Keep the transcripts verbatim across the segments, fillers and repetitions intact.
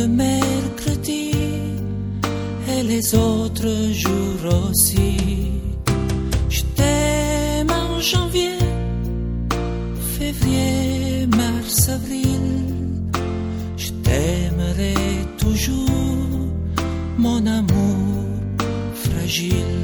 le mercredi et les autres jours aussi. Je t'aime en janvier, février, mars, avril. Je t'aimerai toujours, mon amour fragile.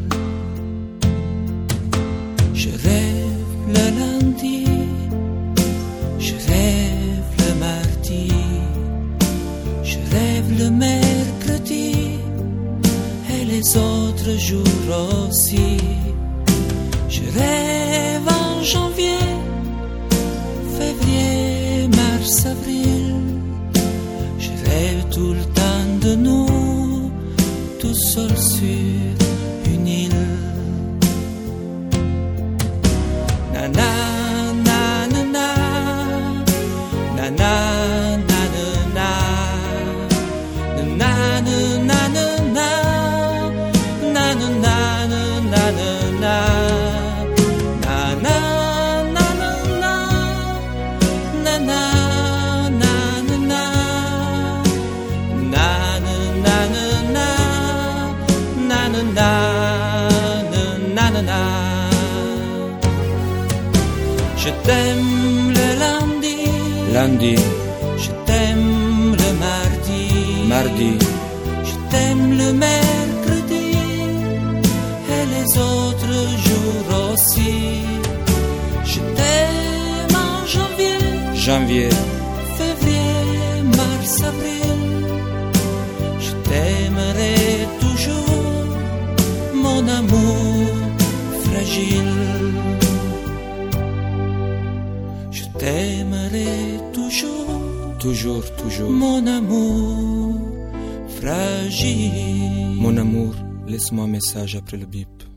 Je rêve le lundi, je rêve le mardi, je rêve le mercredi et les autres jours aussi. Je rêve en janvier, février, mars, avril. Je rêve tout le temps de nous, tout seul sur une île. Na na na na na, na na na na, na na na na na, na na na na na na, na na na na na, na na na na na, na na na na na. Je t'aime le lundi, lundi, je t'aime le mardi, mardi, je t'aime le mercredi et les autres jours aussi. Je t'aime en janvier, janvier, février, mars, avril. Je t'aimerai toujours, mon amour fragile. Je t'aimerai toujours, toujours, toujours. mon amour fragile. Mon amour, laisse-moi un message après le bip.